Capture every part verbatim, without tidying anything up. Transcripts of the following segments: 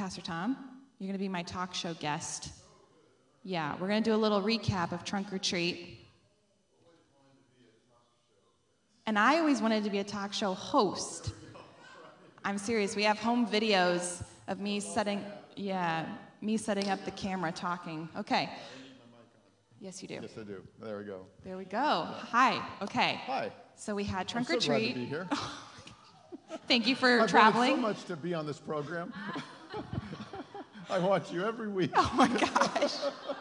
Pastor Tom, you're going to be my talk show guest. Yeah, we're going to do a little recap of Trunk or Treat. And I always wanted to be a talk show host. I'm serious. We have home videos of me setting, yeah, me setting up the camera talking. Okay. Yes, you do. Yes, I do. There we go. There we go. Yeah. Hi. Okay. Hi. So we had Trunk I'm or so Treat. Glad to be here. Thank you for I've traveling. I've wanted so much to be on this program. I watch you every week. Oh my gosh.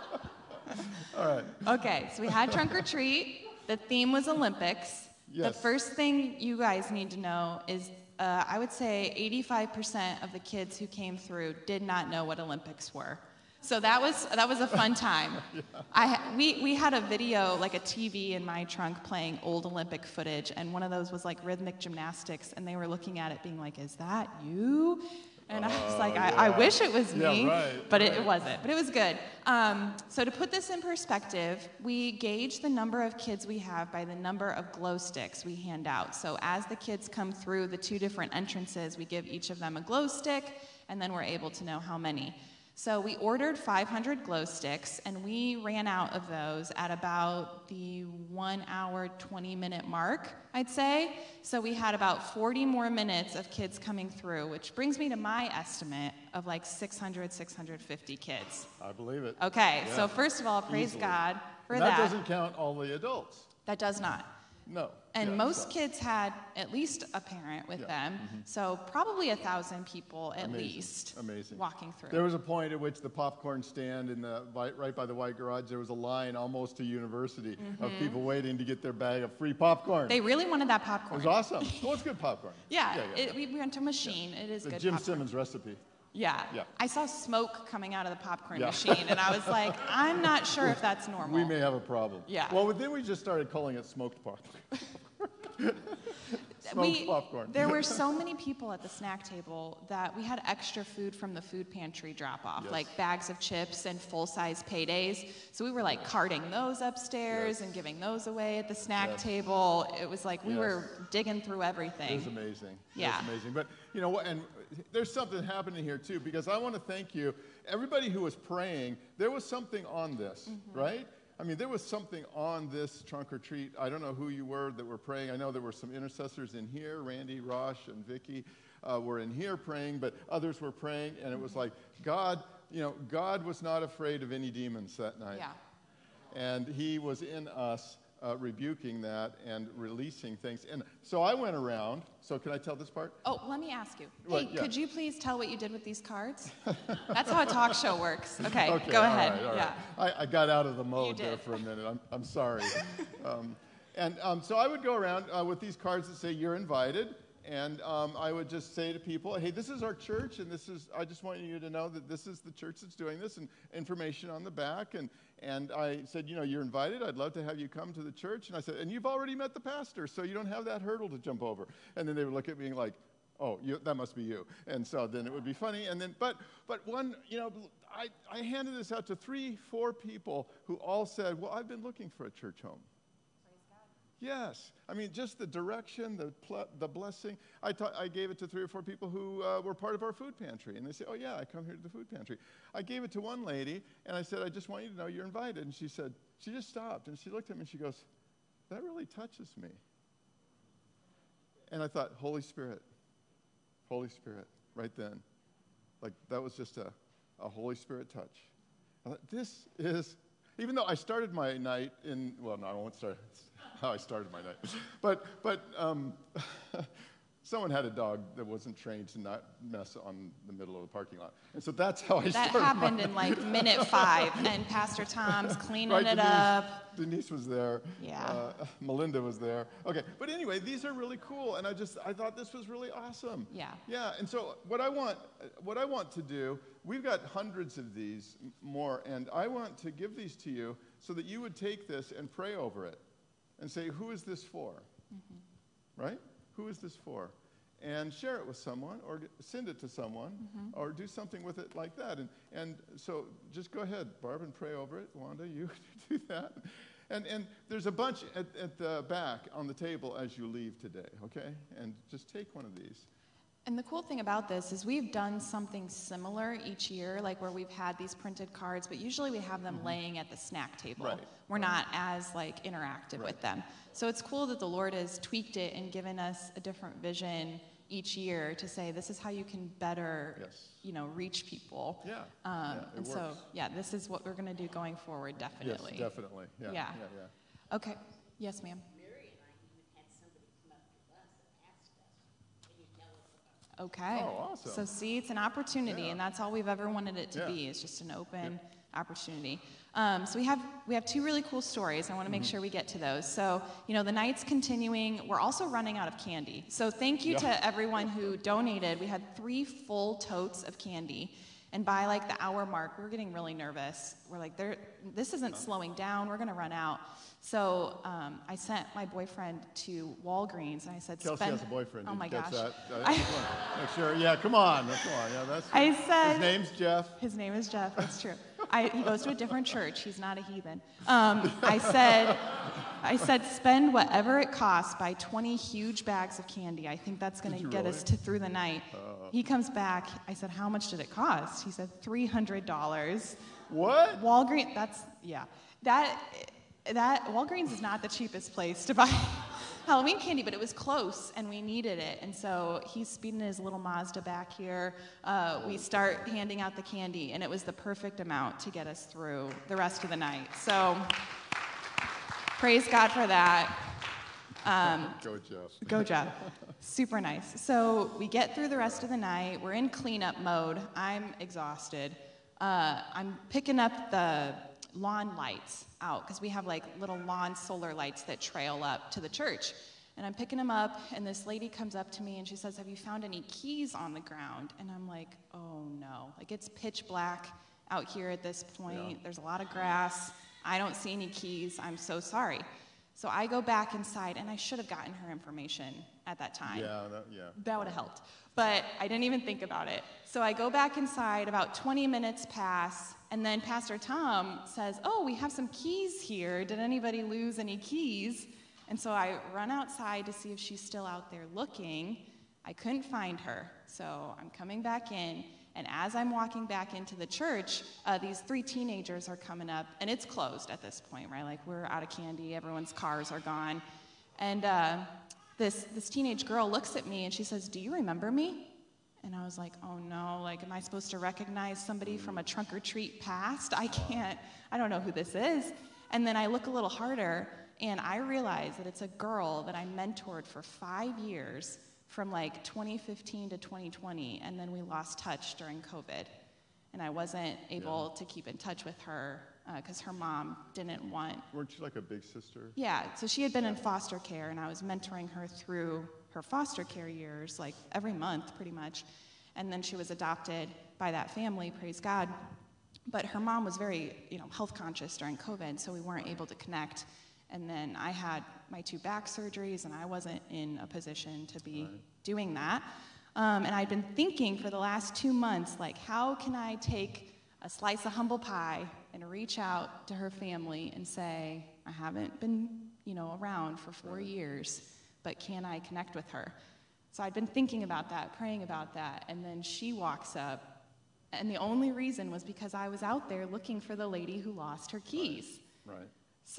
All right. Okay, so we had Trunk or Treat. The theme was Olympics. Yes. The first thing you guys need to know is, uh, I would say eighty-five percent of the kids who came through did not know what Olympics were. So that was that was a fun time. yeah. I we we had a video, like a T V in my trunk playing old Olympic footage, and one of those was like rhythmic gymnastics, and they were looking at it being like, "Is that you?" And uh, I was like, I, yeah. I wish it was me, yeah, right, but right. It, it wasn't. But it was good. Um, so to put this in perspective, we gauge the number of kids we have by the number of glow sticks we hand out. So as the kids come through the two different entrances, we give each of them a glow stick, and then we're able to know how many. So we ordered five hundred glow sticks, and we ran out of those at about the one hour, twenty minute mark, I'd say. So we had about forty more minutes of kids coming through, which brings me to my estimate of like six hundred, six hundred fifty kids. I believe it. Okay, yeah. so first of all, praise Easily. God for and that. That doesn't count all the adults. That does not. No. And yeah, most so. kids had at least a parent with yeah. them, mm-hmm. so probably a thousand people at Amazing. least Amazing. walking through. There was a point at which the popcorn stand in the right by the white garage, there was a line almost to university mm-hmm. of people waiting to get their bag of free popcorn. They really wanted that popcorn. It was awesome. Well, it's good popcorn. yeah, yeah, yeah, it, we went to a machine. Yeah. It is the good Jim popcorn. Simmons recipe. Yeah. yeah. I saw smoke coming out of the popcorn yeah. machine, and I was like, I'm not sure if that's normal. We may have a problem. Yeah. Well, then we just started calling it smoked popcorn. Smoked we, popcorn. There were so many people at the snack table that we had extra food from the food pantry drop-off, yes. like bags of chips and full-size paydays. So we were like carting those upstairs yes. and giving those away at the snack yes. table. It was like we yes. were digging through everything. It was amazing. Yeah. It was amazing. But, you know, and there's something happening here, too, because I want to thank you. Everybody who was praying, there was something on this, mm-hmm. right? I mean, there was something on this Trunk or Treat. I don't know who you were that were praying. I know there were some intercessors in here. Randy, Rosh, and Vicky uh, were in here praying, but others were praying, and it was like God, you know, God was not afraid of any demons that night. Yeah. And he was in us uh, rebuking that and releasing things. And so I went around. So can I tell this part? Oh, let me ask you. Hey, What? Yeah. could you please tell what you did with these cards? That's how a talk show works. Okay, okay go all ahead. right, all yeah. right. I, I got out of the You mode did. there for a minute. I'm, I'm sorry. um, and um, so I would go around uh, with these cards that say, you're invited. And um, I would just say to people, hey, this is our church, and this is, I just want you to know that this is the church that's doing this, and information on the back. And, and I said, you know, you're invited. I'd love to have you come to the church. And I said, and you've already met the pastor, so you don't have that hurdle to jump over. And then they would look at me like, oh, you, that must be you. And so then it would be funny. And then, but, but one, you know, I, I handed this out to three, four people who all said, well, I've been looking for a church home. Yes. I mean, just the direction, the pl- the blessing. I, ta- I gave it to three or four people who uh, were part of our food pantry. And they say, oh, yeah, I come here to the food pantry. I gave it to one lady, and I said, I just want you to know you're invited. And she said, she just stopped, and she looked at me, and she goes, that really touches me. And I thought, Holy Spirit, Holy Spirit, right then. Like, that was just a, a Holy Spirit touch. I thought, this is, even though I started my night in, well, no, I won't start. How I started my night. But but um, someone had a dog that wasn't trained to not mess on the middle of the parking lot. And so that's how I That started happened my in like minute five, and Pastor Tom's cleaning right, it Denise, up. Denise was there. Yeah. Uh, Melinda was there. Okay, but anyway, these are really cool, and I just I thought this was really awesome. Yeah. Yeah, and so what I want what I want to do, we've got hundreds of these more, and I want to give these to you so that you would take this and pray over it. And say, who is this for? Mm-hmm. Right? Who is this for? And share it with someone, or send it to someone, mm-hmm. or do something with it like that. And and so just go ahead, Barb, and pray over it. Wanda, you do that. And and there's a bunch at, at the back on the table as you leave today, okay? And just take one of these. And the cool thing about this is we've done something similar each year, like where we've had these printed cards, but usually we have them mm-hmm. laying at the snack table. Right. We're right. not as like interactive right. with them. So it's cool that the Lord has tweaked it and given us a different vision each year to say this is how you can better, yes. you know, reach people. Yeah. Um, yeah and works. so, yeah, this is what we're going to do going forward, definitely. Yes, definitely. Yeah. Yeah. yeah, yeah. Okay. Yes, ma'am. Okay. Oh, awesome. So see, it's an opportunity, yeah. and that's all we've ever wanted it to yeah. be. It's just an open yeah. opportunity. Um, so we have we have two really cool stories. I want to make mm-hmm. sure we get to those. So, you know, the night's continuing. We're also running out of candy. So thank you yeah. to everyone who donated. We had three full totes of candy. And by like the hour mark, we were getting really nervous. We're like, there, this isn't slowing down. We're going to run out. So um, I sent my boyfriend to Walgreens, and I said, Kelsey spend... has a boyfriend. Oh, Did my you catch gosh. That? Uh, I... Make sure. Yeah, come on. Come on. Yeah, that's. I said... His name's Jeff. His name is Jeff. That's true. I, he goes to a different church. He's not a heathen. Um, I said... I said, spend whatever it costs, buy twenty huge bags of candy. I think that's going to get really? us to through the night. Uh, he comes back. I said, how much did it cost? He said, three hundred dollars. What? Walgreens, that's, yeah. That, that, Walgreens is not the cheapest place to buy Halloween candy, but it was close, and we needed it. And so he's speeding his little Mazda back here. Uh, we start handing out the candy, and it was the perfect amount to get us through the rest of the night. So... praise God for that. Um, go, Jeff. Go, Jeff. Super nice. So we get through the rest of the night. We're in cleanup mode. I'm exhausted. Uh, I'm picking up the lawn lights out because we have like little lawn solar lights that trail up to the church. And I'm picking them up, and this lady comes up to me, and she says, have you found any keys on the ground? And I'm like, oh, no. Like, it's pitch black out here at this point. Yeah. There's a lot of grass. I don't see any keys. I'm so sorry. So I go back inside, and I should have gotten her information at that time. Yeah, that, yeah. That would have helped. But I didn't even think about it. So I go back inside, about twenty minutes pass, and then Pastor Tom says, oh, we have some keys here. Did anybody lose any keys? And so I run outside to see if she's still out there looking. I couldn't find her. So I'm coming back in. And as I'm walking back into the church, uh, these three teenagers are coming up, and it's closed at this point, right? Like, we're out of candy, everyone's cars are gone. And uh, this, this teenage girl looks at me, and she says, do you remember me? And I was like, oh no, like, am I supposed to recognize somebody from a trunk or treat past? I can't, I don't know who this is. And then I look a little harder, and I realize that it's a girl that I mentored for five years from like twenty fifteen to twenty twenty, and then we lost touch during COVID. And I wasn't able yeah. to keep in touch with her because uh, her mom didn't want... Weren't you like a big sister? Yeah, so she had been in foster care, and I was mentoring her through her foster care years, like every month pretty much. And then she was adopted by that family, praise God. But her mom was very, you know, health conscious during COVID, so we weren't able to connect. And then I had my two back surgeries, and I wasn't in a position to be right. doing that. Um, and I'd been thinking for the last two months, like, how can I take a slice of humble pie and reach out to her family and say, I haven't been, you know, around for four right. years, but can I connect with her? So I'd been thinking about that, praying about that, and then she walks up, and the only reason was because I was out there looking for the lady who lost her keys. Right. right.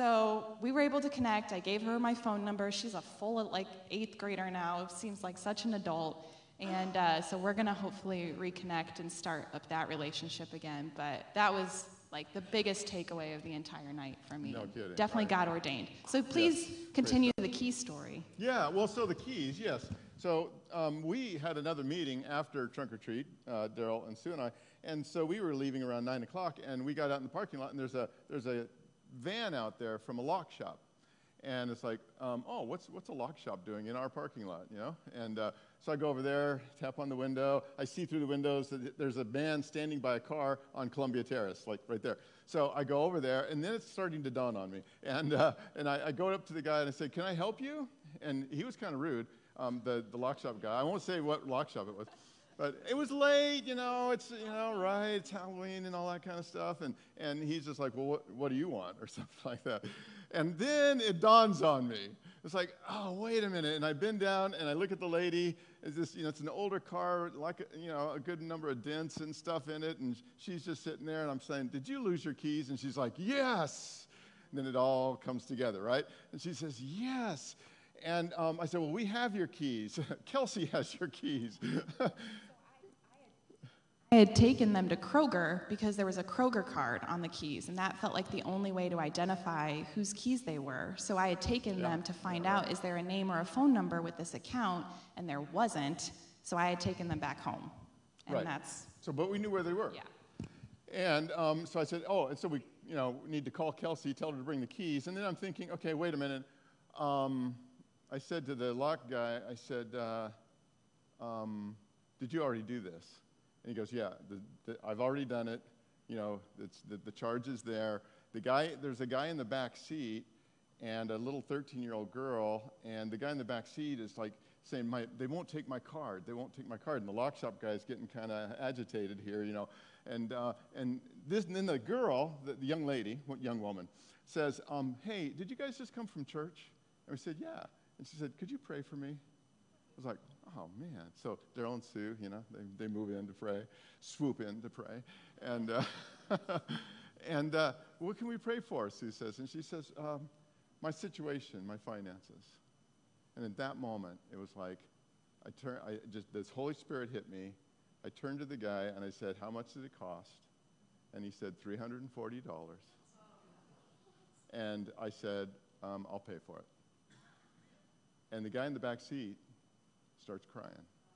So we were able to connect. I gave her my phone number. She's a full, like, eighth grader now. Seems like such an adult. And uh, so we're going to hopefully reconnect and start up that relationship again. But that was, like, the biggest takeaway of the entire night for me. No kidding. Definitely right. God ordained. So please yes. continue the key story. Yeah, well, so the keys, yes. So um, we had another meeting after Trunk or Treat, uh, Daryl and Sue and I. And so we were leaving around nine o'clock, and we got out in the parking lot, and there's a there's a van out there from a lock shop. And it's like, um, oh, what's what's a lock shop doing in our parking lot, you know? And uh, so I go over there, tap on the window. I see through the windows that there's a man standing by a car on Columbia Terrace, like right there. So I go over there, and then it's starting to dawn on me. And uh, and I, I go up to the guy, and I say, can I help you? And he was kind of rude, um, the, the lock shop guy. I won't say what lock shop it was. But it was late, you know, it's, you know, right, it's Halloween and all that kind of stuff. And, and he's just like, well, what, what do you want? Or something like that. And then it dawns on me. It's like, oh, wait a minute. And I bend down and I look at the lady. It's this, you know, it's an older car, like, you know, a good number of dents and stuff in it. And she's just sitting there and I'm saying, did you lose your keys? And she's like, yes. And then it all comes together, right? And she says, yes. And um, I said, well, we have your keys. Kelsey has your keys. I had taken them to Kroger because there was a Kroger card on the keys, and that felt like the only way to identify whose keys they were. So I had taken Yeah. them to find Yeah, out, right. is there a name or a phone number with this account? And there wasn't, so I had taken them back home. And Right. that's, So, but we knew where they were. yeah. And um, so I said, oh, and so we, you know, need to call Kelsey, tell her to bring the keys. And then I'm thinking, okay, wait a minute. Um, I said to the lock guy, I said, uh, um, did you already do this? And he goes, yeah, the, the, I've already done it. You know, it's, the, the charge is there. The guy, there's a guy in the back seat and a little thirteen-year-old girl, and the guy in the back seat is like saying, my, they won't take my card. They won't take my card. And the lock shop guy is getting kind of agitated here, you know. And, uh, and, this, and then the girl, the, the young lady, young woman, says, um, hey, did you guys just come from church? And we said, yeah. And she said, could you pray for me? I was like, oh, man. So Daryl and Sue, you know, they, they move in to pray, swoop in to pray. And, uh, and uh, what can we pray for, Sue says. And she says, um, my situation, my finances. And at that moment, it was like, I turn, I just, this Holy Spirit hit me. I turned to the guy and I said, how much did it cost? And he said, three hundred forty dollars. And I said, um, I'll pay for it. And the guy in the back seat starts crying.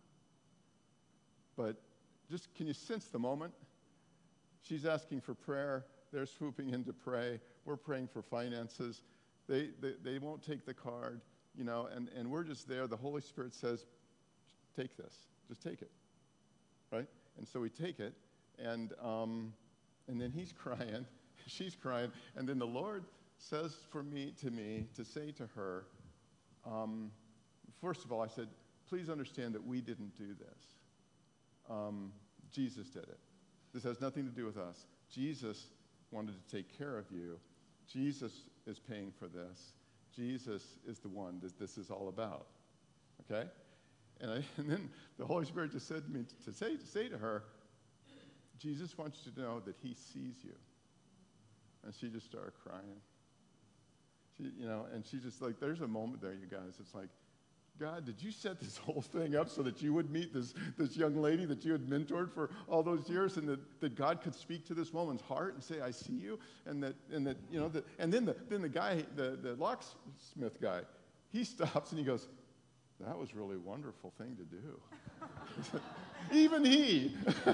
But just, can you sense the moment? She's asking for prayer. They're swooping in to pray. We're praying for finances. They, they, they won't take the card, you know, and, and we're just there. The Holy Spirit says, take this. Just take it, right? And so we take it, and, um, and then he's crying. She's crying. And then the Lord says for me, to me, to say to her, um, first of all, I said, please understand that we didn't do this. Um, Jesus did it. This has nothing to do with us. Jesus wanted to take care of you. Jesus is paying for this. Jesus is the one that this is all about. Okay? And, I, and then the Holy Spirit just said to me to say, to say to her, Jesus wants you to know that he sees you. And she just started crying. She, you know, and she just like, there's a moment there, you guys. It's like, God, did you set this whole thing up so that you would meet this, this young lady that you had mentored for all those years, and that, that God could speak to this woman's heart and say, I see you? And that, and that you know, that, and then the, then the guy, the, the locksmith guy, he stops and he goes, that was really a wonderful thing to do. Even he,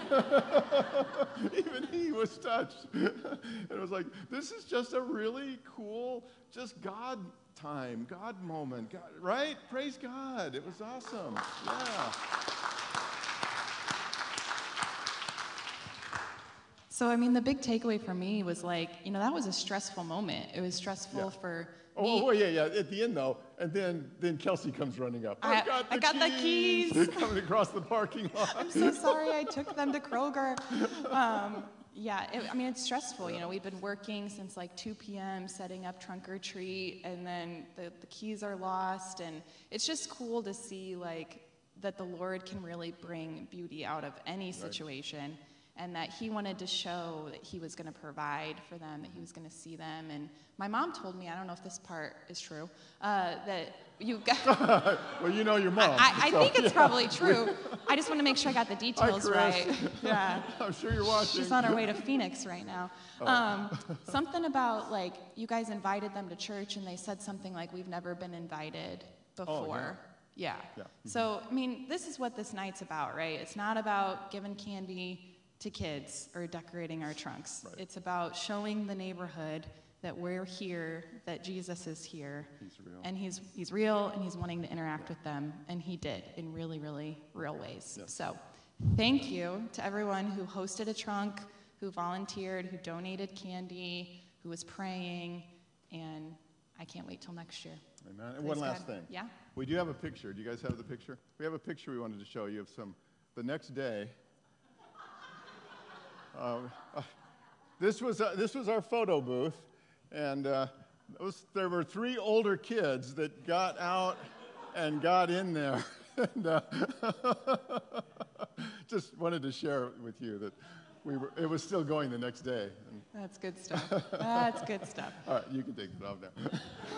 even he was touched. And it was like, this is just a really cool, just God time, God moment, God, right? Praise God. It was awesome. Yeah. So, I mean, the big takeaway for me was like, you know, that was a stressful moment. It was stressful Yeah. for Oh, me. oh, yeah, yeah. At the end, though, and then then Kelsey comes running up. I- I've got the I got the keys. Coming across the parking lot. I'm so sorry I took them to Kroger. Um, yeah, it, I mean, it's stressful. You know, we've been working since like two p.m., setting up trunk or treat, and then the, the keys are lost. And it's just cool to see, like, that the Lord can really bring beauty out of any situation. And that he wanted to show that he was going to provide for them, that he was going to see them. And my mom told me, I don't know if this part is true, uh, that you got... Well, you know your mom. I, I so, think it's yeah. probably true. I just want to make sure I got the details Chris. right. Yeah. I'm sure you're watching. She's on her way to Phoenix right now. Oh. Um, something about, like, you guys invited them to church, and they said something like, we've never been invited before. Oh, yeah. Yeah. So, I mean, this is what this night's about, right? It's not about giving candy to kids or decorating our trunks. Right. It's about showing the neighborhood that we're here, that Jesus is here. He's real. And he's he's real, and he's wanting to interact with them, and he did in really, really real ways. Yes. So thank you to everyone who hosted a trunk, who volunteered, who donated candy, who was praying, and I can't wait till next year. Amen. And Praise one last God. thing. Yeah? We do have a picture. Do you guys have the picture? We have a picture we wanted to show you of some the next day, uh, uh, this was uh, this was our photo booth, and uh, those, there were three older kids that got out and got in there. and, uh, just wanted to share with you that we were. It was still going the next day. And That's good stuff. That's good stuff. all right, you can take it off now.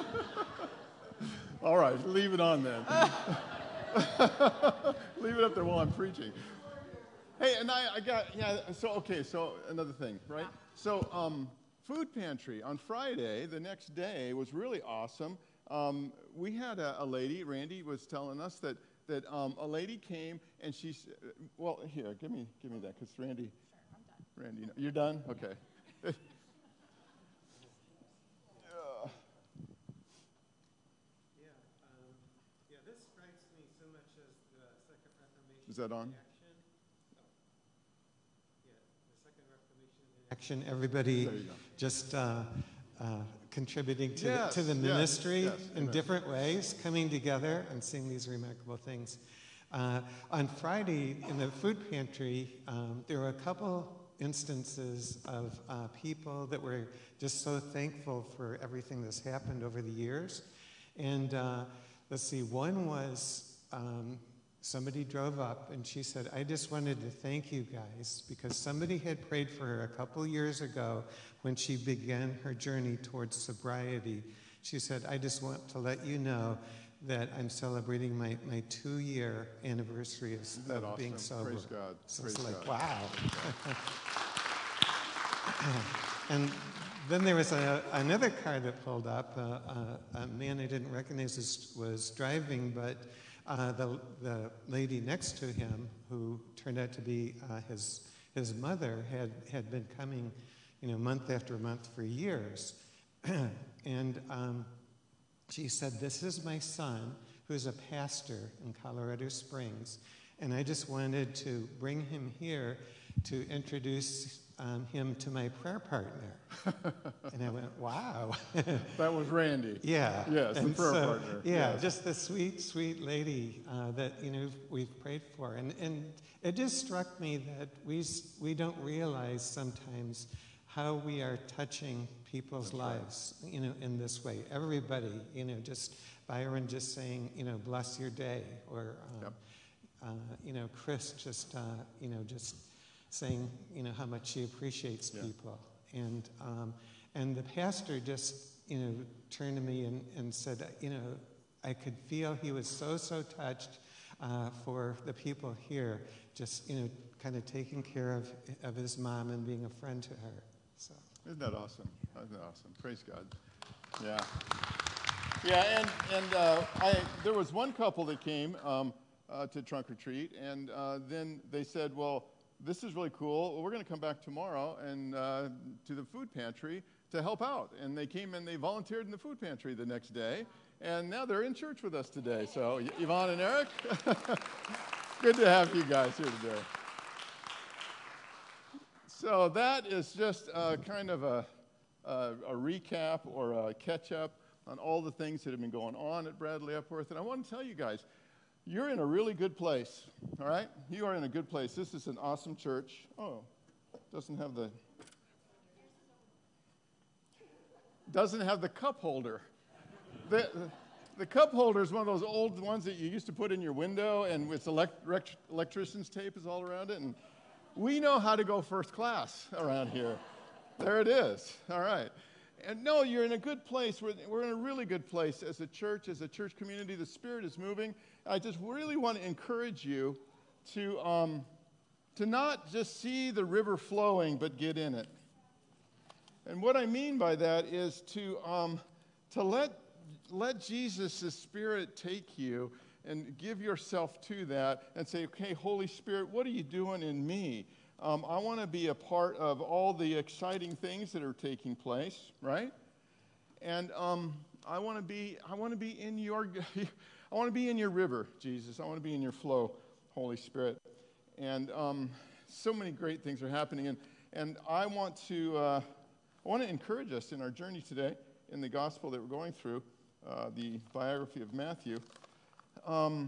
All right, leave it on then. Leave it up there while I'm preaching. Hey, and I, I got, yeah, so, okay, so another thing, right? So, um, food pantry on Friday, the next day, was really awesome. Um, we had a, a lady, Randy was telling us that, that um, a lady came and she, well, here, give me, give me that, because Randy, Sure, I'm done. Randy, you know, you're done? Okay. Is that on? Action, everybody just uh, uh, contributing to, yes, the, to the ministry yes, yes, in amen. different ways, coming together and seeing these remarkable things. Uh, on Friday in the food pantry, um, there were a couple instances of uh, people that were just so thankful for everything that's happened over the years. And uh, let's see, one was um, somebody drove up and she said, I just wanted to thank you guys because somebody had prayed for her a couple years ago when she began her journey towards sobriety. She said, I just want to let you know that I'm celebrating my, my two-year anniversary of, of awesome? being sober. Praise God. So Praise it's like, God. wow. And then there was a, another car that pulled up. Uh, a, a man I didn't recognize was, was driving, but uh, the, the lady next to him, who turned out to be uh, his, his mother, had, had been coming, you know, month after month for years. And um, she said, this is my son, who's a pastor in Colorado Springs, and I just wanted to bring him here to introduce um, him to my prayer partner. And I went, wow. That was Randy. Yeah. Yes, and the prayer so, partner. Yeah, yes. Just the sweet, sweet lady uh, that, you know, we've prayed for. And, and it just struck me that we, we don't realize sometimes how we are touching people's That's lives, right. you know, in this way. Everybody, you know, just Byron just saying, you know, bless your day, or, um, yep. uh, you know, Chris just, uh, you know, just saying, you know, how much she appreciates yeah. people. And um, and the pastor just, you know, turned to me and, and said, you know, I could feel he was so, so touched uh, for the people here, just, you know, kind of taking care of, of his mom and being a friend to her. So. Isn't that awesome? Isn't that awesome? Praise God. Yeah. Yeah, and, and uh, I, there was one couple that came um, uh, to Trunk or Treat, and uh, then they said, well, this is really cool. Well, we're going to come back tomorrow and uh, to the food pantry to help out. And they came and they volunteered in the food pantry the next day, and now they're in church with us today. So, Yvonne and Eric, good to have you guys here today. So that is just uh, kind of a, a, a recap or a catch-up on all the things that have been going on at Bradley Epworth. And I want to tell you guys, you're in a really good place, all right? You are in a good place. This is an awesome church. Oh, doesn't have the... Doesn't have the cup holder. The, the, the cup holder is one of those old ones that you used to put in your window, and with elect, elect, electrician's tape is all around it, and we know how to go first class around here. There it is. All right. And no, you're in a good place. We're, we're in a really good place as a church, as a church community. The Spirit is moving. I just really want to encourage you to, um, to not just see the river flowing, but get in it. And what I mean by that is to, um, to let, let Jesus' Spirit take you and give yourself to that and say, okay, Holy Spirit, what are you doing in me? Um, I want to be a part of all the exciting things that are taking place, right? And um, I want to be, I want to be in your, I want to be in your river, Jesus. I want to be in your flow, Holy Spirit. And um, so many great things are happening, and and I want to, uh, I want to encourage us in our journey today in the gospel that we're going through, uh, the biography of Matthew. Um,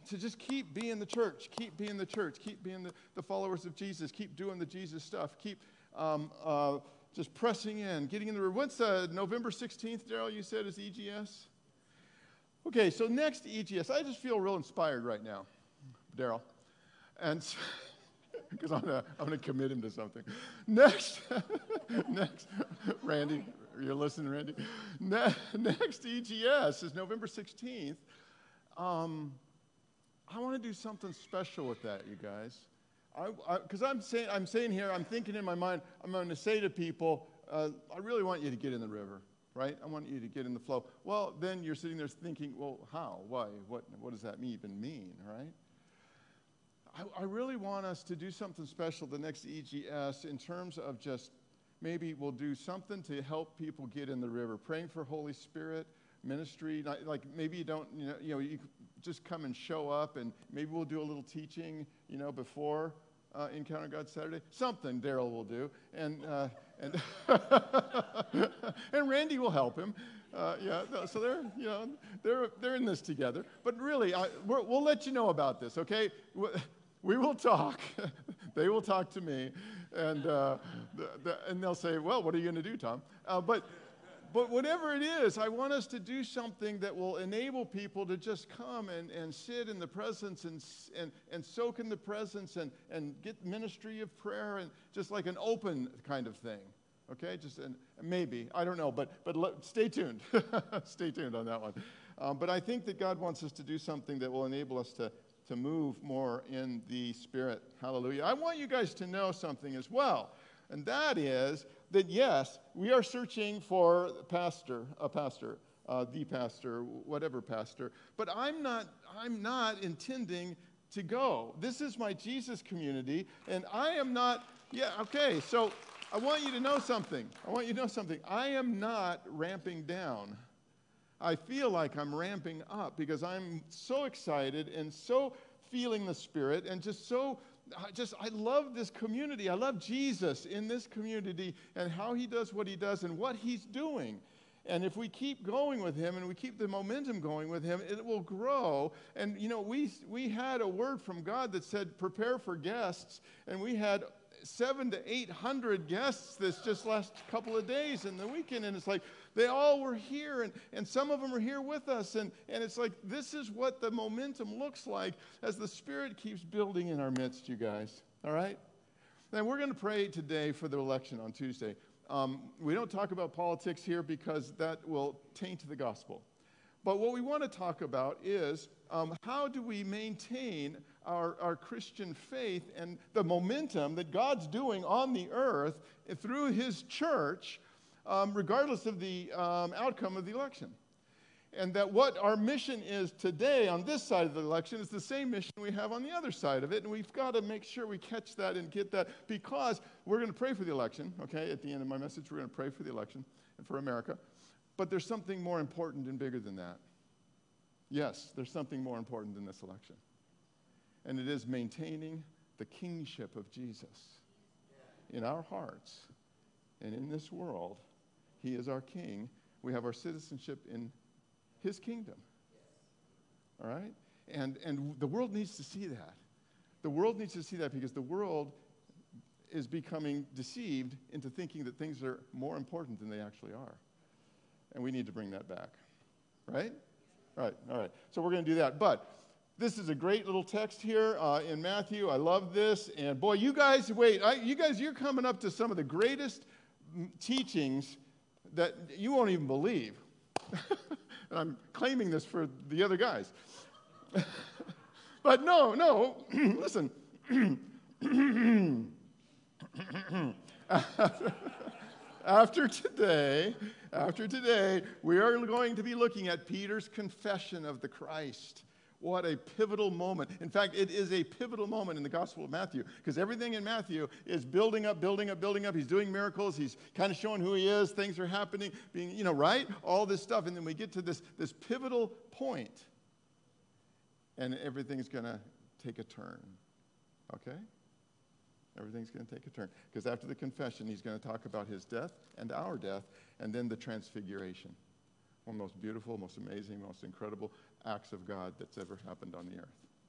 to just keep being the church, keep being the church, keep being the, the followers of Jesus, keep doing the Jesus stuff, keep um, uh, just pressing in, getting in the room. What's uh, November sixteenth, Daryl, you said is E G S? Okay, so next E G S, I just feel real inspired right now, Daryl. And because I'm going I'm to commit him to something. Next, next, Randy, you're listening, Randy. Ne- next E G S is November sixteenth. Um, I want to do something special with that, you guys. Because I'm saying, I'm saying here, I'm thinking in my mind, I'm going to say to people, uh, I really want you to get in the river, right? I want you to get in the flow. Well, then you're sitting there thinking, well, how? Why? What? What does that even mean, right? I, I really want us to do something special the next E G S in terms of just maybe we'll do something to help people get in the river, praying for Holy Spirit, ministry. Not, like maybe you don't, you know, you know, you just come and show up, and maybe we'll do a little teaching, you know, before uh, Encounter God Saturday. Something Daryl will do, and uh, and and Randy will help him. Uh, yeah, so they're, you know, they're they're in this together. But really, I, we're, we'll let you know about this, okay? We will talk. They will talk to me, and uh, the, the, and they'll say, "Well, what are you going to do, Tom?" Uh, but but whatever it is, I want us to do something that will enable people to just come and, and sit in the presence and and and soak in the presence and and get ministry of prayer, and just like an open kind of thing. Okay, just and maybe I don't know, but but let, stay tuned. Stay tuned on that one. Um, but I think that God wants us to do something that will enable us to to move more in the Spirit. Hallelujah. I want you guys to know something as well, and that is that yes, we are searching for a pastor, a pastor, uh, the pastor, whatever pastor. But I'm not. I'm not intending to go. This is my Jesus community, and I am not. Yeah. Okay. So. I want you to know something. I want you to know something. I am not ramping down. I feel like I'm ramping up because I'm so excited and so feeling the Spirit and just so, I just, I love this community. I love Jesus in this community and how he does what he does and what he's doing. And if we keep going with him and we keep the momentum going with him, it will grow. And, you know, we we had a word from God that said, prepare for guests. And we had seven to eight hundred guests this just last couple of days in the weekend. And it's like, they all were here. And, and some of them are here with us. And, and it's like, this is what the momentum looks like as the Spirit keeps building in our midst, you guys. All right? And we're going to pray today for the election on Tuesday. Um, we don't talk about politics here because that will taint the gospel. But what we want to talk about is um, how do we maintain our, our Christian faith and the momentum that God's doing on the earth through his church, um, regardless of the um, outcome of the election. And that what our mission is today on this side of the election is the same mission we have on the other side of it. And we've got to make sure we catch that and get that, because we're going to pray for the election, okay? At the end of my message, we're going to pray for the election and for America. But there's something more important and bigger than that. Yes, there's something more important than this election. And it is maintaining the kingship of Jesus in our hearts and in this world. He is our king. We have our citizenship in his kingdom. All right? And and the world needs to see that. The world needs to see that because the world is becoming deceived into thinking that things are more important than they actually are. And we need to bring that back. Right? Right. All right. So we're going to do that. But this is a great little text here uh, in Matthew. I love this. And boy, you guys, wait. I, you guys, you're coming up to some of the greatest teachings that you won't even believe. And I'm claiming this for the other guys. But no, no, listen. After today, after today, we are going to be looking at Peter's confession of the Christ. What a pivotal moment. In fact, it is a pivotal moment in the Gospel of Matthew, because everything in Matthew is building up, building up, building up. He's doing miracles. He's kind of showing who he is. Things are happening, being, you know, right? All this stuff. And then we get to this, this pivotal point, and everything's going to take a turn. Okay? Everything's going to take a turn. Because after the confession, he's going to talk about his death and our death, and then the transfiguration. One of the most beautiful, most amazing, most incredible acts of God that's ever happened on the earth.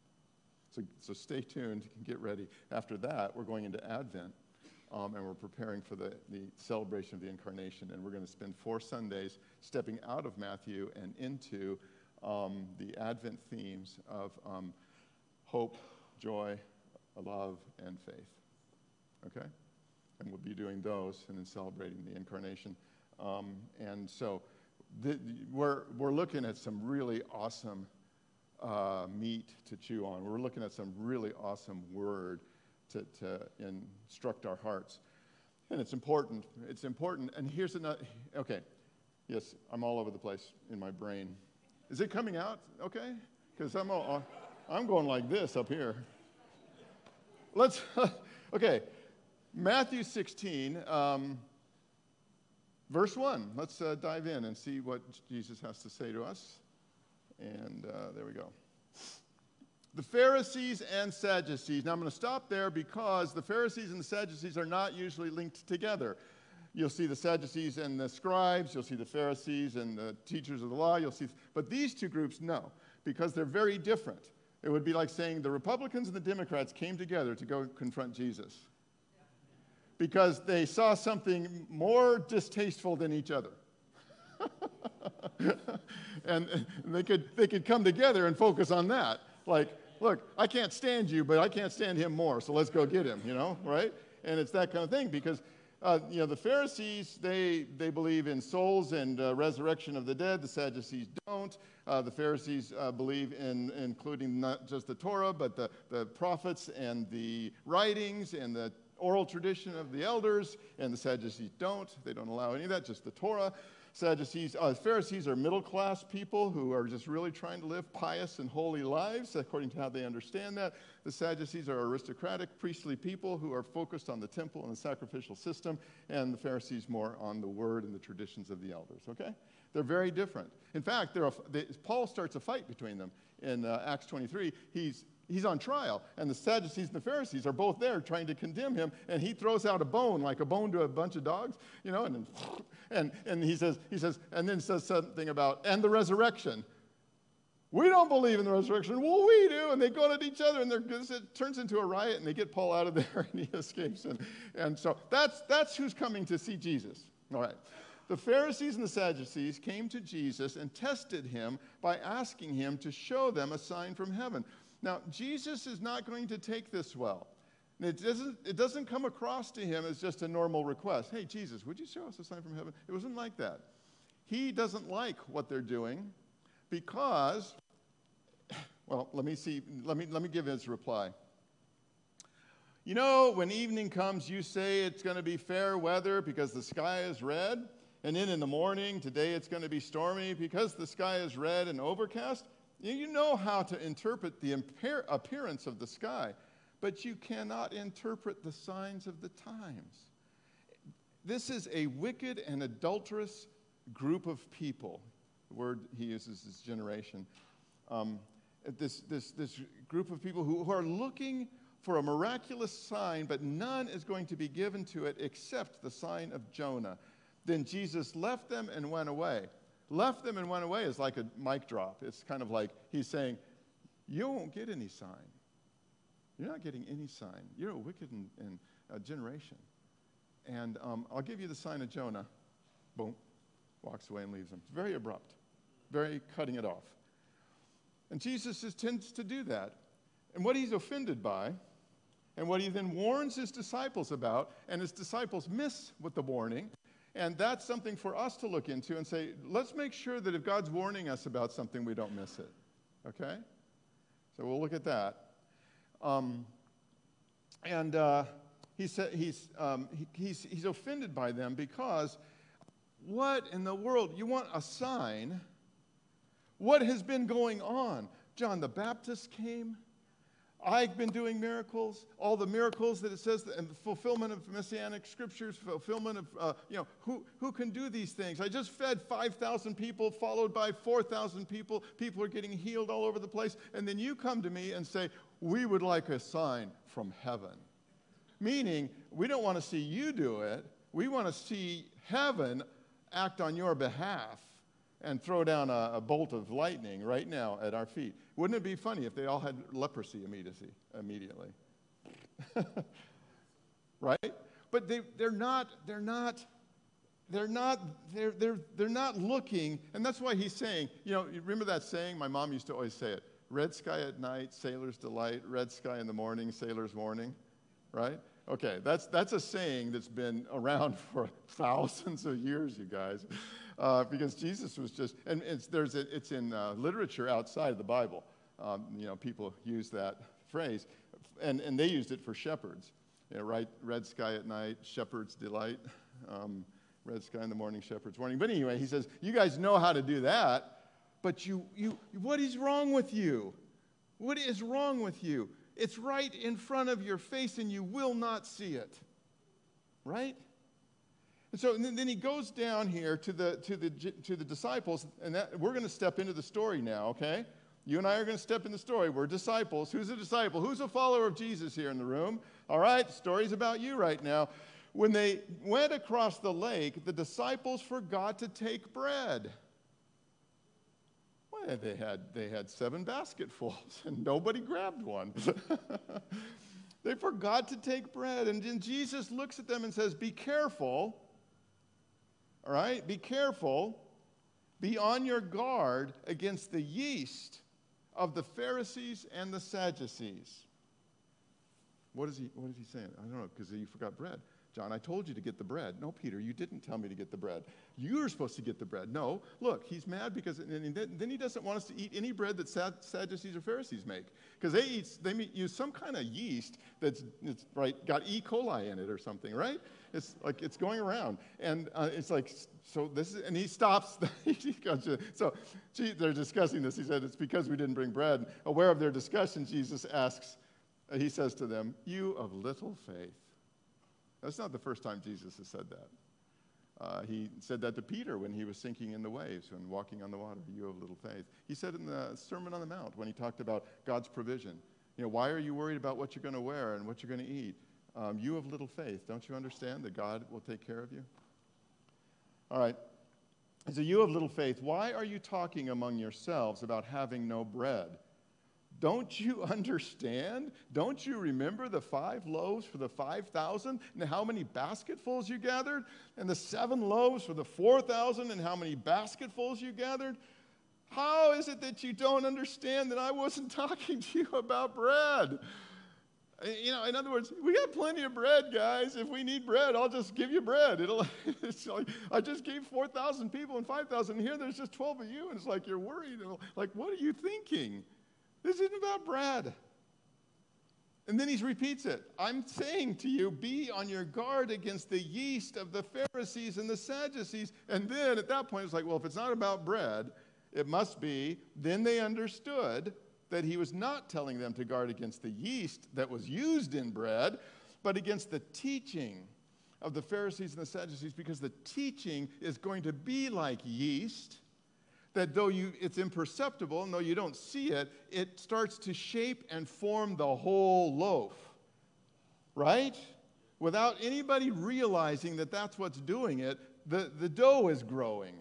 So, so stay tuned and get ready. After that, we're going into Advent, um, and we're preparing for the, the celebration of the Incarnation. And we're going to spend four Sundays stepping out of Matthew and into um, the Advent themes of um, hope, joy, love, and faith. Okay? And we'll be doing those and then celebrating the Incarnation. Um, and so the, we're, we're looking at some really awesome uh, meat to chew on. We're looking at some really awesome word to, to instruct our hearts. And it's important. It's important. And here's another, okay. Yes, I'm all over the place in my brain. Is it coming out okay? Because I'm, all, I'm going like this up here. Let's, okay. Matthew sixteen, um, verse one. Let's uh, dive in and see what Jesus has to say to us. And uh, there we go. The Pharisees and Sadducees. Now I'm going to stop there because the Pharisees and the Sadducees are not usually linked together. You'll see the Sadducees and the scribes. You'll see the Pharisees and the teachers of the law. You'll see, but these two groups, no, because they're very different. It would be like saying the Republicans and the Democrats came together to go confront Jesus because they saw something more distasteful than each other. and they could, they could come together and focus on that. Like, look, I can't stand you, but I can't stand him more, so let's go get him, you know, right? And it's that kind of thing because, uh, you know, the Pharisees, they, they believe in souls and uh, resurrection of the dead. The Sadducees don't. Uh, the Pharisees uh, believe in including not just the Torah, but the, the prophets and the writings and the oral tradition of the elders, and the Sadducees don't. They don't allow any of that, just the Torah. Sadducees, uh, Pharisees are middle-class people who are just really trying to live pious and holy lives, according to how they understand that. The Sadducees are aristocratic, priestly people who are focused on the temple and the sacrificial system, and the Pharisees more on the word and the traditions of the elders, okay? They're very different. In fact, they're a, they, Paul starts a fight between them in uh, Acts twenty-three. He's He's on trial, and the Sadducees and the Pharisees are both there trying to condemn him, and he throws out a bone, like a bone to a bunch of dogs, you know, and and and he says, he says, and then says something about, and the resurrection. We don't believe in the resurrection. Well, we do, and they go at each other, and it turns into a riot, and they get Paul out of there, and he escapes, and, and so that's that's who's coming to see Jesus. All right. The Pharisees and the Sadducees came to Jesus and tested him by asking him to show them a sign from heaven. Now, Jesus is not going to take this well. It doesn't, it doesn't come across to him as just a normal request. Hey, Jesus, would you show us a sign from heaven? It wasn't like that. He doesn't like what they're doing because, well, let me see, let me, let me give his reply. You know, when evening comes, you say it's going to be fair weather because the sky is red. And then in the morning, today it's going to be stormy because the sky is red and overcast. You know how to interpret the appearance of the sky, but you cannot interpret the signs of the times. This is a wicked and adulterous group of people. The word he uses is generation. Um, this, this, this group of people who, who are looking for a miraculous sign, but none is going to be given to it except the sign of Jonah. Then Jesus left them and went away. Left them and went away is like a mic drop. It's kind of like he's saying, you won't get any sign. You're not getting any sign. You're a wicked and, and uh, generation. And um, I'll give you the sign of Jonah. Boom. Walks away and leaves them. It's very abrupt. Very cutting it off. And Jesus is, tends to do that. And what he's offended by, and what he then warns his disciples about, and his disciples miss with the warning. And that's something for us to look into and say, let's make sure that if God's warning us about something, we don't miss it. Okay? So we'll look at that. Um, and uh, he said he's, um, he, he's, he's offended by them because what in the world? You want a sign? What has been going on? John the Baptist came. I've been doing miracles, all the miracles that it says, and the fulfillment of messianic scriptures, fulfillment of, uh, you know, who, who can do these things? I just fed five thousand people, followed by four thousand people. People are getting healed all over the place. And then you come to me and say, we would like a sign from heaven. Meaning, we don't want to see you do it. We want to see heaven act on your behalf and throw down a, a bolt of lightning right now at our feet. Wouldn't it be funny if they all had leprosy immediately? immediately? Right? But they, they're not, they're not, they're not, they're, they're, they're not looking, and that's why he's saying, you know, you remember that saying? My mom used to always say it, red sky at night, sailor's delight, red sky in the morning, sailor's warning, right? Okay, that's, that's a saying that's been around for thousands of years, you guys. Uh, because Jesus was just, and it's, there's a, it's in uh, literature outside of the Bible. Um, you know, people use that phrase, and, and they used it for shepherds. You know, right? Red sky at night, shepherd's delight. Um, red sky in the morning, shepherd's warning. But anyway, he says, you guys know how to do that, but you, you, what is wrong with you? What is wrong with you? It's right in front of your face, and you will not see it. Right? And so and then he goes down here to the to the to the disciples, and that, we're going to step into the story now, okay? You and I are going to step in the story. We're disciples. Who's a disciple? Who's a follower of Jesus here in the room? All right, the story's about you right now. When they went across the lake, the disciples forgot to take bread. Well, they had they had seven basketfuls, and nobody grabbed one. They forgot to take bread, and then Jesus looks at them and says, "Be careful." All right, be careful. Be on your guard against the yeast of the Pharisees and the Sadducees. What is he, what is he saying? I don't know, because you forgot bread. John, I told you to get the bread. No, Peter, you didn't tell me to get the bread. You were supposed to get the bread. No, look, he's mad because and then he doesn't want us to eat any bread that Sadducees or Pharisees make. Because they eat, they use some kind of yeast that's, it's, right, got E. coli in it or something, right? It's like it's going around. And uh, it's like, so this is, and he stops. So gee, they're discussing this. He said, it's because we didn't bring bread. Aware of their discussion, Jesus asks, uh, he says to them, you of little faith. That's not the first time Jesus has said that. Uh, he said that to Peter when he was sinking in the waves and walking on the water, you of little faith. He said in the Sermon on the Mount when he talked about God's provision, you know, why are you worried about what you're going to wear and what you're going to eat? Um, you of little faith, don't you understand that God will take care of you? All right. So you of little faith, why are you talking among yourselves about having no bread? Don't you understand? Don't you remember the five loaves for the five thousand and how many basketfuls you gathered? And the seven loaves for the four thousand and how many basketfuls you gathered? How is it that you don't understand that I wasn't talking to you about bread? You know, in other words, we got plenty of bread, guys. If we need bread, I'll just give you bread. It'll, it's like, I just gave four thousand people and five thousand. Here, there's just twelve of you. And it's like, you're worried. Like, what are you thinking? This isn't about bread. And then he repeats it. I'm saying to you, be on your guard against the yeast of the Pharisees and the Sadducees. And then at that point, it's like, well, if it's not about bread, it must be. Then they understood that he was not telling them to guard against the yeast that was used in bread, but against the teaching of the Pharisees and the Sadducees, because the teaching is going to be like yeast, that though you, it's imperceptible, and though you don't see it, it starts to shape and form the whole loaf, right? Without anybody realizing that that's what's doing it, the, the dough is growing.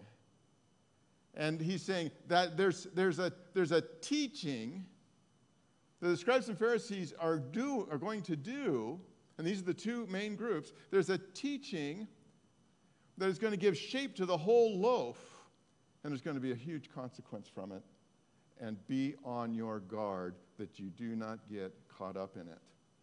And he's saying that there's, there's, a, there's a teaching that the scribes and Pharisees are, do, are going to do, and these are the two main groups. There's a teaching that is going to give shape to the whole loaf, and there's going to be a huge consequence from it. And be on your guard that you do not get caught up in it.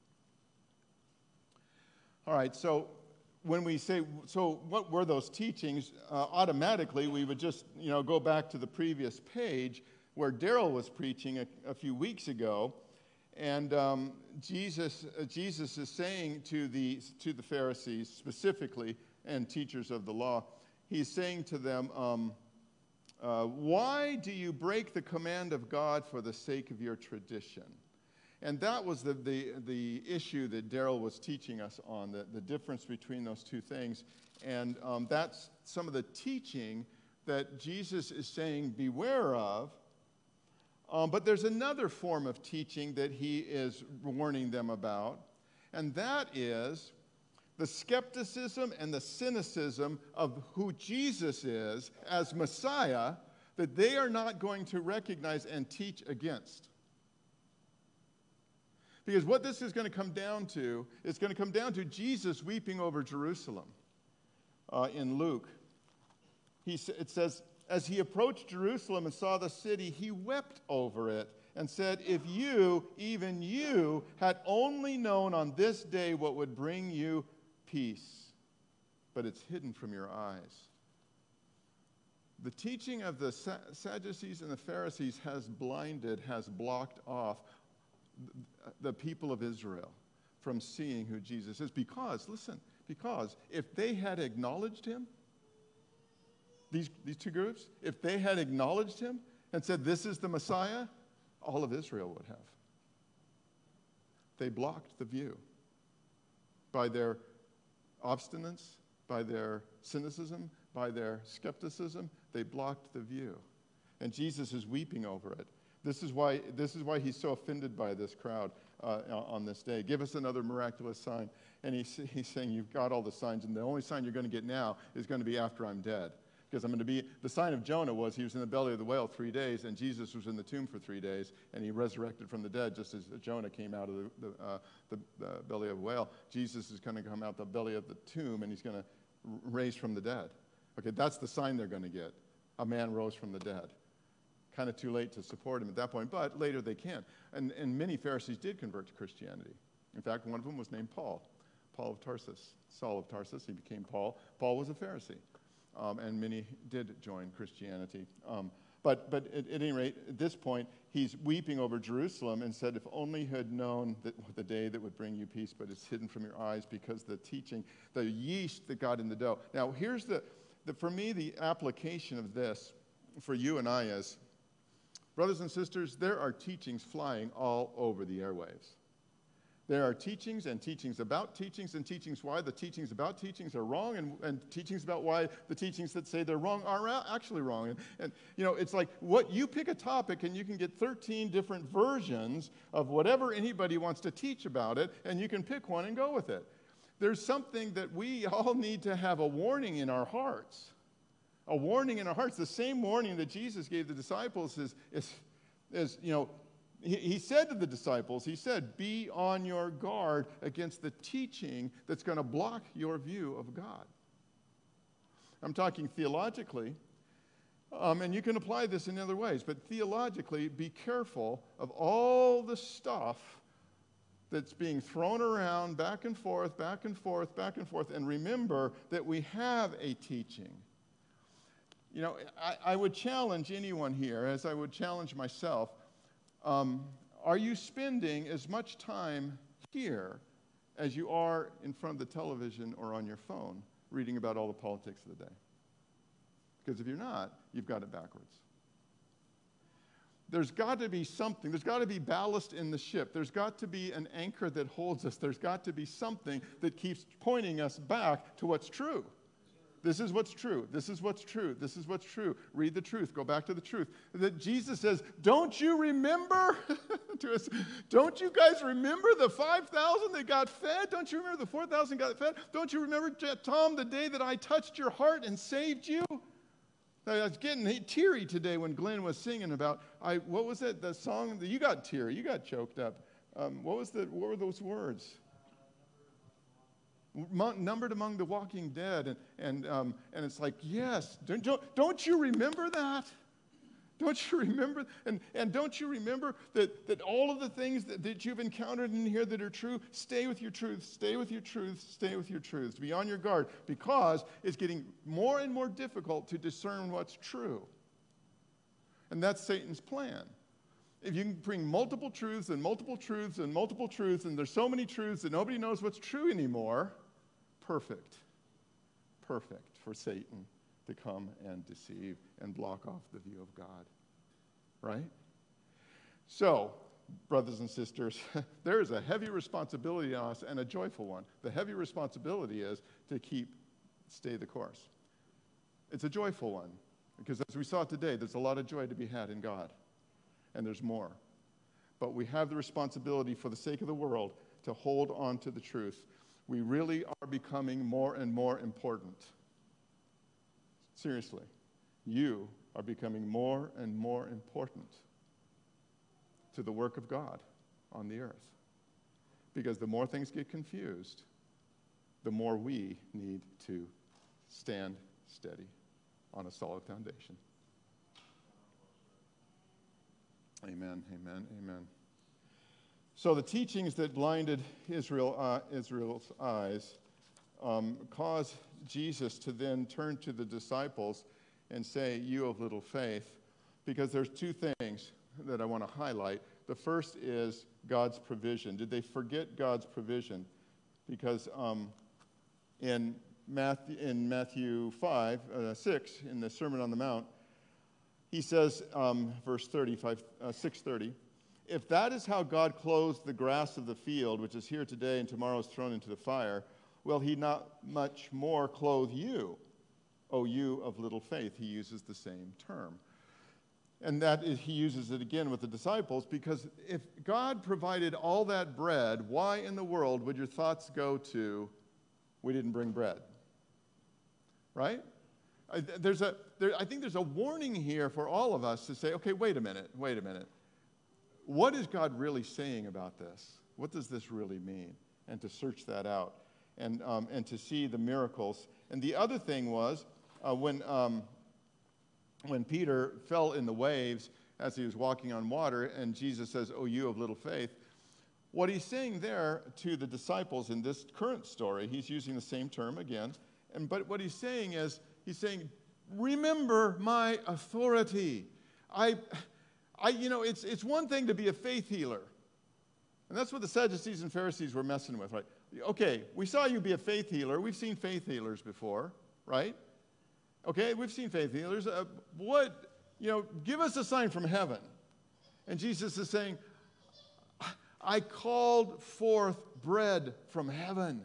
All right, so when we say, so what were those teachings? Uh, automatically, we would just, you know, go back to the previous page where Daryl was preaching a, a few weeks ago, and um, Jesus, uh, Jesus is saying to the to the Pharisees specifically and teachers of the law, he's saying to them, um, uh, "Why do you break the command of God for the sake of your tradition?" And that was the, the, the issue that Daryl was teaching us on, the, the difference between those two things. And um, that's some of the teaching that Jesus is saying beware of. Um, but there's another form of teaching that he is warning them about, and that is the skepticism and the cynicism of who Jesus is as Messiah that they are not going to recognize and teach against. Because what this is going to come down to, it's going to come down to Jesus weeping over Jerusalem. Uh, in Luke, he, it says, as he approached Jerusalem and saw the city, he wept over it and said, if you, even you, had only known on this day what would bring you peace, but it's hidden from your eyes. The teaching of the Sadducees and the Pharisees has blinded, has blocked off the people of Israel from seeing who Jesus is. Because, listen, because if they had acknowledged him, these, these two groups, if they had acknowledged him and said, this is the Messiah, all of Israel would have. They blocked the view by their obstinance, by their cynicism, by their skepticism. They blocked the view. And Jesus is weeping over it. This is why, this is why he's so offended by this crowd uh, on this day. Give us another miraculous sign. And he's, he's saying, you've got all the signs, and the only sign you're going to get now is going to be after I'm dead. Because I'm going to be, the sign of Jonah was he was in the belly of the whale three days, and Jesus was in the tomb for three days, and he resurrected from the dead just as Jonah came out of the, the, uh, the, the belly of a whale. Jesus is going to come out the belly of the tomb, and he's going to raise from the dead. Okay, that's the sign they're going to get. A man rose from the dead. Kind of too late to support him at that point, but later they can. And, and many Pharisees did convert to Christianity. In fact, one of them was named Paul, Paul of Tarsus. Saul of Tarsus, he became Paul. Paul was a Pharisee, um, and many did join Christianity. Um, but but at, at any rate, at this point, he's weeping over Jerusalem and said, if only he had known that the day that would bring you peace, but it's hidden from your eyes because the teaching, the yeast that got in the dough. Now, here's the, the for me, the application of this for you and I is, brothers and sisters, there are teachings flying all over the airwaves. There are teachings and teachings about teachings and teachings why the teachings about teachings are wrong, and, and teachings about why the teachings that say they're wrong are actually wrong. And, and, you know, it's like what you pick a topic and you can get thirteen different versions of whatever anybody wants to teach about it, and you can pick one and go with it. There's something that we all need to have a warning in our hearts. A warning in our hearts. The same warning that Jesus gave the disciples is, is, is you know, he, he said to the disciples, he said, be on your guard against the teaching that's going to block your view of God. I'm talking theologically, um, and you can apply this in other ways, but theologically, be careful of all the stuff that's being thrown around back and forth, back and forth, back and forth, and remember that we have a teaching. You know, I, I would challenge anyone here, as I would challenge myself, um, are you spending as much time here as you are in front of the television or on your phone reading about all the politics of the day? Because if you're not, you've got it backwards. There's got to be something. There's got to be ballast in the ship. There's got to be an anchor that holds us. There's got to be something that keeps pointing us back to what's true. This is what's true. This is what's true. This is what's true. Read the truth. Go back to the truth. That Jesus says, don't you remember to us? Don't you guys remember the five thousand that got fed? Don't you remember the four thousand got fed? Don't you remember, Tom, the day that I touched your heart and saved you? I was getting teary today when Glenn was singing about, I, what was it, the song? You got teary. You got choked up. Um, what was the, what were those words? Numbered among the walking dead, and and um, and it's like, yes, don't, don't don't you remember that? Don't you remember? And and don't you remember that that all of the things that, that you've encountered in here that are true, stay with your truth, stay with your truth, stay with your truth. Be on your guard, because it's getting more and more difficult to discern what's true. And that's Satan's plan. If you can bring multiple truths and multiple truths and multiple truths, and there's so many truths that nobody knows what's true anymore, perfect, perfect for Satan to come and deceive and block off the view of God, right? So, brothers and sisters, there is a heavy responsibility on us and a joyful one. The heavy responsibility is to keep, stay the course. It's a joyful one, because as we saw today, there's a lot of joy to be had in God, and there's more. But we have the responsibility, for the sake of the world, to hold on to the truth. We really are becoming more and more important. Seriously, you are becoming more and more important to the work of God on the earth. Because the more things get confused, the more we need to stand steady on a solid foundation. Amen, amen, amen. So the teachings that blinded Israel, uh, Israel's eyes um, caused Jesus to then turn to the disciples and say, you of little faith, because there's two things that I want to highlight. The first is God's provision. Did they forget God's provision? Because um, in, Matthew, in Matthew five, uh, six, in the Sermon on the Mount, he says, um, verse thirty-five, uh, six thirty, if that is how God clothes the grass of the field, which is here today and tomorrow is thrown into the fire, will he not much more clothe you, O you of little faith? He uses the same term. And that is, he uses it again with the disciples, because if God provided all that bread, why in the world would your thoughts go to, we didn't bring bread? Right? I, there's a, there, I think there's a warning here for all of us to say, okay, wait a minute, wait a minute. What is God really saying about this? What does this really mean? And to search that out and, um, and to see the miracles. And the other thing was uh, when, um, when Peter fell in the waves as he was walking on water and Jesus says, oh, you of little faith, what he's saying there to the disciples in this current story, he's using the same term again, and but what he's saying is, he's saying, remember my authority. I... I, you know, it's, it's one thing to be a faith healer. And that's what the Sadducees and Pharisees were messing with, right? Okay, we saw you be a faith healer. We've seen faith healers before, right? Okay, we've seen faith healers. Uh, what, you know, give us a sign from heaven. And Jesus is saying, I called forth bread from heaven.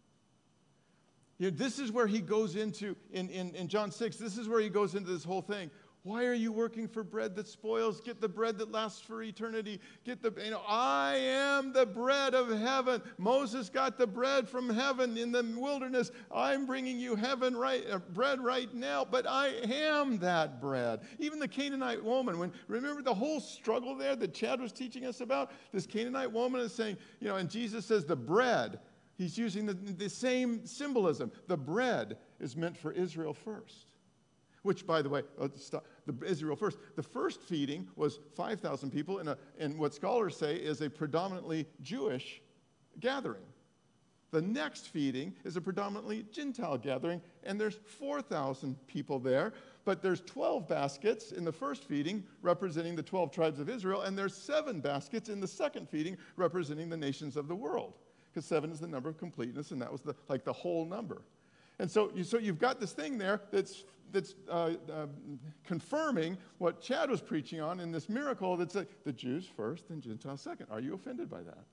You know, this is where he goes into, in, in, in John six, this is where he goes into this whole thing. Why are you working for bread that spoils? Get the bread that lasts for eternity. Get the, you know, I am the bread of heaven. Moses got the bread from heaven in the wilderness. I'm bringing you heaven right, uh, bread right now, but I am that bread. Even the Canaanite woman, when, remember the whole struggle there that Chad was teaching us about? This Canaanite woman is saying, you know, and Jesus says the bread, he's using the, the same symbolism. The bread is meant for Israel first. Which, by the way, let's stop. The Israel first. The first feeding was five thousand people in, a, in what scholars say is a predominantly Jewish gathering. The next feeding is a predominantly Gentile gathering, and there's four thousand people there, but there's twelve baskets in the first feeding representing the twelve tribes of Israel, and there's seven baskets in the second feeding representing the nations of the world, because seven is the number of completeness, and that was the, like the whole number. And so, you, so you've got this thing there that's that's uh, uh, confirming what Chad was preaching on in this miracle that's like the Jews first and Gentiles second. Are you offended by that?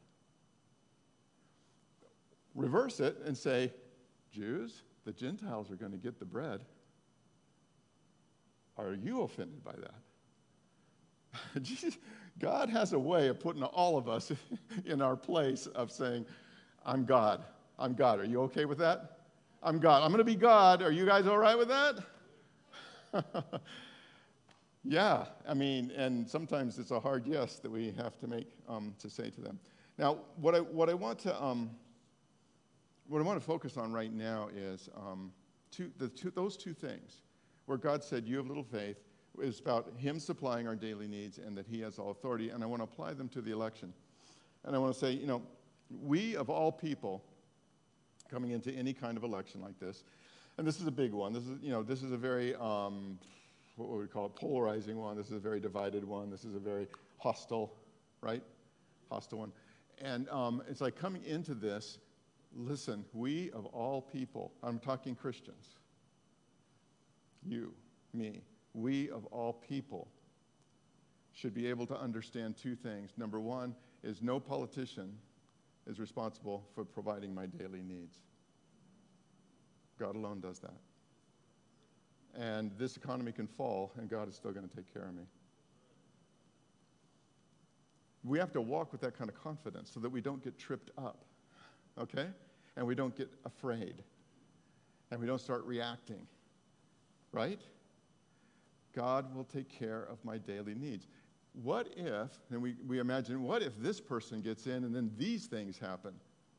Reverse it and say, Jews, the Gentiles are going to get the bread. Are you offended by that? Jesus, God has a way of putting all of us in our place of saying, I'm God. I'm God. Are you okay with that? I'm God. I'm going to be God. Are you guys all right with that? Yeah, I mean, and sometimes it's a hard yes that we have to make um, to say to them. Now, what I what I want to um, what I want to focus on right now is um, two, the two, those two things, where God said, "You have little faith," is about Him supplying our daily needs and that He has all authority. And I want to apply them to the election. And I want to say, you know, we of all people coming into any kind of election like this. And this is a big one. This is, you know, this is a very, um, what would we call it, polarizing one. This is a very divided one. This is a very hostile, right? Hostile one. And um, it's like coming into this, listen, we of all people, I'm talking Christians, you, me, we of all people should be able to understand two things. Number one is no politician is responsible for providing my daily needs. God alone does that. And this economy can fall, and God is still going to take care of me. We have to walk with that kind of confidence so that we don't get tripped up, okay? And we don't get afraid. And we don't start reacting, right? God will take care of my daily needs. What if, and we, we imagine, what if this person gets in and then these things happen?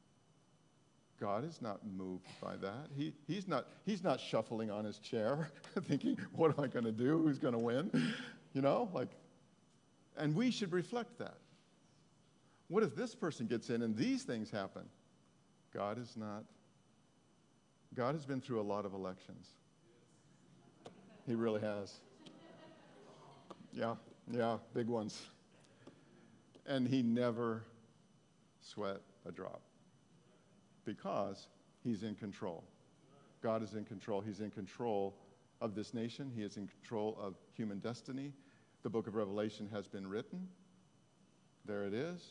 God is not moved by that. He, he's, not, he's not shuffling on his chair thinking, what am I going to do? Who's going to win? You know, like, and we should reflect that. What if this person gets in and these things happen? God is not. God has been through a lot of elections. He really has. Yeah, yeah, big ones. And he never sweat a drop because he's in control. God is in control. He's in control of this nation. He is in control of human destiny. The book of Revelation has been written. There it is.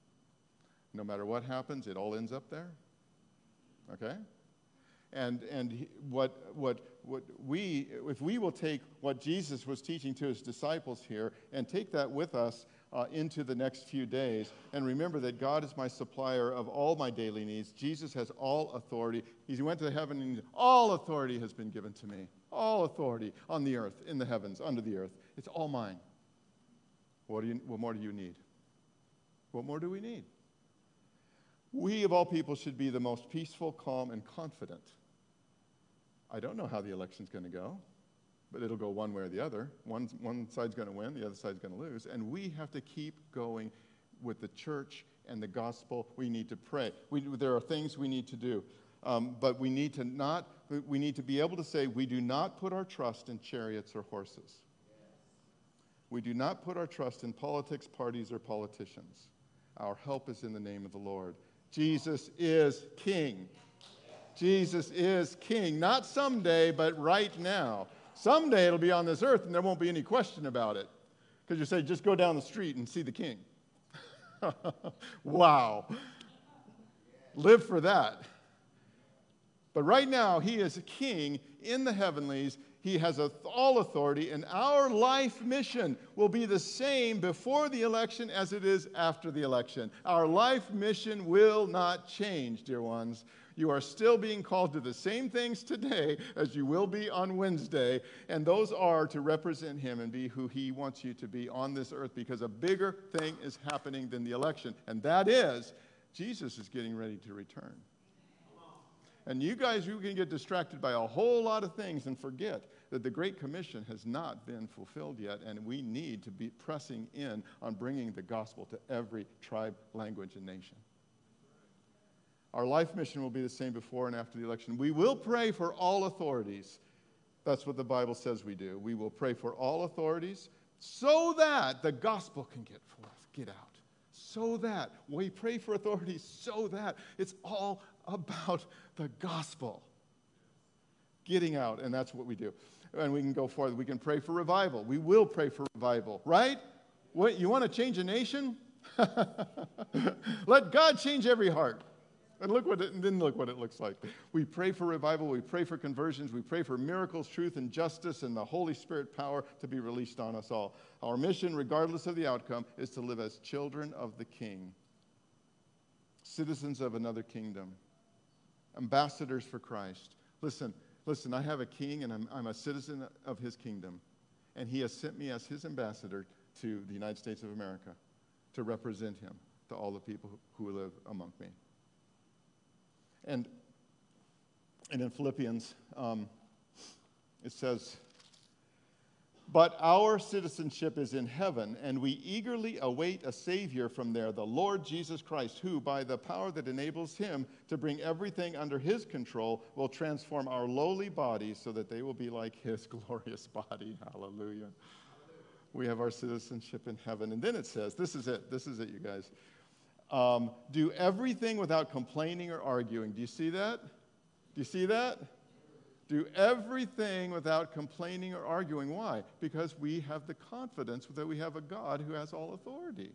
No matter what happens, it all ends up there. Okay? And and he, what what what we if we will take what Jesus was teaching to his disciples here and take that with us uh, into the next few days, and remember that God is my supplier of all my daily needs. Jesus has all authority. He went to heaven and all authority has been given to me. All authority on the earth, in the heavens, under the earth. It's all mine. What do you? What more do you need? What more do we need? We, of all people, should be the most peaceful, calm, and confident. I don't know how the election's going to go, but it'll go one way or the other. One, one side's going to win, the other side's going to lose. And we have to keep going with the church and the gospel. We need to pray. We, there are things we need to do. Um, but we need to not, we need to be able to say, we do not put our trust in chariots or horses. We do not put our trust in politics, parties, or politicians. Our help is in the name of the Lord. Jesus is King. Jesus is King. Not someday, but right now. Someday it'll be on this earth and there won't be any question about it. Because you say, just go down the street and see the King. Wow. Live for that. But right now, he is a king in the heavenlies. He has all authority, and our life mission will be the same before the election as it is after the election. Our life mission will not change, dear ones. You are still being called to the same things today as you will be on Wednesday, and those are to represent him and be who he wants you to be on this earth, because a bigger thing is happening than the election, and that is Jesus is getting ready to return. And you guys, you can get distracted by a whole lot of things and forget that the Great Commission has not been fulfilled yet, and we need to be pressing in on bringing the gospel to every tribe, language, and nation. Our life mission will be the same before and after the election. We will pray for all authorities. That's what the Bible says we do. We will pray for all authorities so that the gospel can get forth, get out. So that we pray for authorities, so that it's all about the gospel getting out, and that's what we do. And we can go forward. We can pray for revival. We will pray for revival, right? What, you want to change a nation? Let God change every heart. And look what it, and then look what it looks like. We pray for revival. We pray for conversions. We pray for miracles, truth, and justice, and the Holy Spirit power to be released on us all. Our mission, regardless of the outcome, is to live as children of the King, citizens of another kingdom, ambassadors for Christ. Listen, listen, I have a king, and I'm, I'm a citizen of his kingdom, and he has sent me as his ambassador to the United States of America to represent him to all the people who live among me. And, and in Philippians, um, it says, but our citizenship is in heaven, and we eagerly await a Savior from there, the Lord Jesus Christ, who, by the power that enables him to bring everything under his control, will transform our lowly bodies so that they will be like his glorious body. Hallelujah. We have our citizenship in heaven. And then it says, this is it, this is it, you guys. Um, do everything without complaining or arguing. Do you see that? Do you see that? Do everything without complaining or arguing. Why? Because we have the confidence that we have a God who has all authority.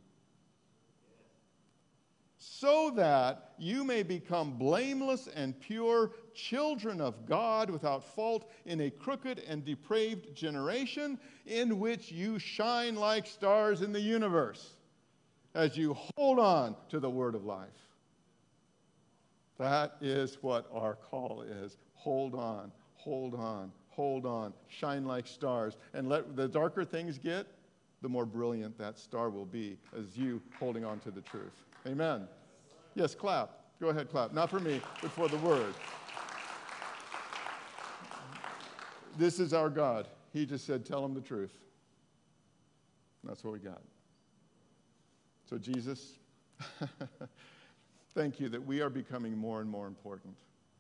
So that you may become blameless and pure children of God without fault in a crooked and depraved generation in which you shine like stars in the universe, as you hold on to the word of life. That is what our call is. Hold on, hold on, hold on, shine like stars. And let the darker things get, the more brilliant that star will be as you holding on to the truth. Amen. Yes, clap. Go ahead, clap. Not for me, but for the word. This is our God. He just said, tell him the truth. And that's what we got. So Jesus, thank you that we are becoming more and more important.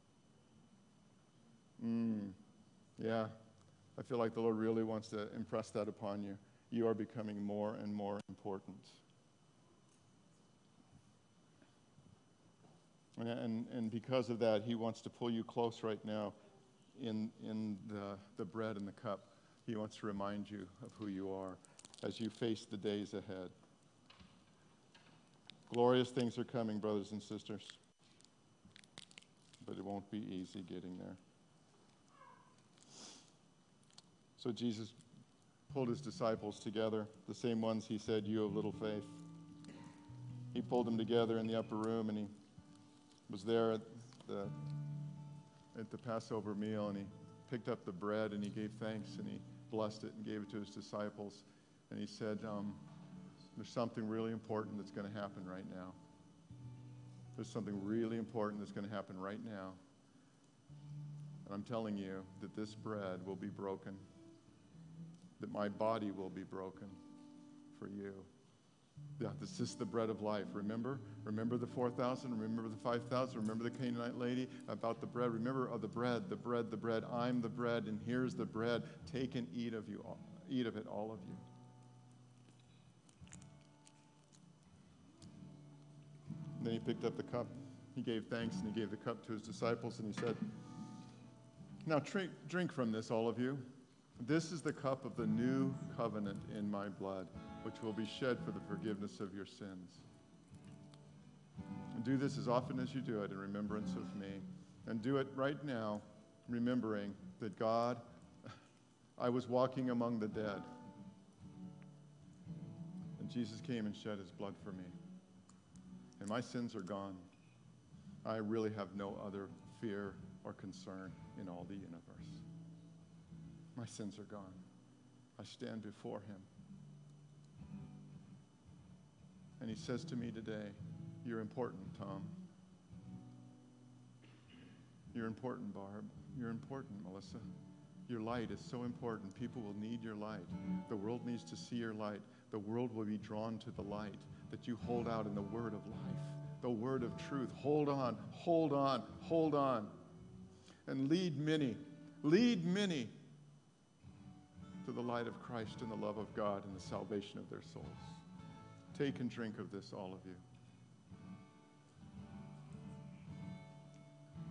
Mm, yeah, I feel like the Lord really wants to impress that upon you. You are becoming more and more important. And, and, and because of that, he wants to pull you close right now in, in the, the bread and the cup. He wants to remind you of who you are as you face the days ahead. Glorious things are coming, brothers and sisters. But it won't be easy getting there. So Jesus pulled his disciples together, the same ones he said, you of little faith. He pulled them together in the upper room, and he was there at the, at the Passover meal, and he picked up the bread, and he gave thanks, and he blessed it and gave it to his disciples. And he said, um, there's something really important that's going to happen right now. There's something really important that's going to happen right now. And I'm telling you that this bread will be broken, that my body will be broken for you. Yeah, this is the bread of life. Remember? Remember the four thousand? Remember the five thousand? Remember the Canaanite lady about the bread? Remember of the bread, the bread, the bread. I'm the bread, and here's the bread. Take and eat of you, all, eat of it, all of you. And then he picked up the cup. He gave thanks, and he gave the cup to his disciples, and he said, now drink, drink from this, all of you. This is the cup of the new covenant in my blood, which will be shed for the forgiveness of your sins. And do this as often as you do it in remembrance of me. And do it right now, remembering that God, I was walking among the dead. And Jesus came and shed his blood for me. And my sins are gone. I really have no other fear or concern in all the universe. My sins are gone. I stand before him. And he says to me today, you're important, Tom. You're important, Barb. You're important, Melissa. Your light is so important. People will need your light. The world needs to see your light. The world will be drawn to the light that you hold out in the word of life, the word of truth. Hold on, hold on, hold on. And lead many, lead many to the light of Christ and the love of God and the salvation of their souls. Take and drink of this, all of you.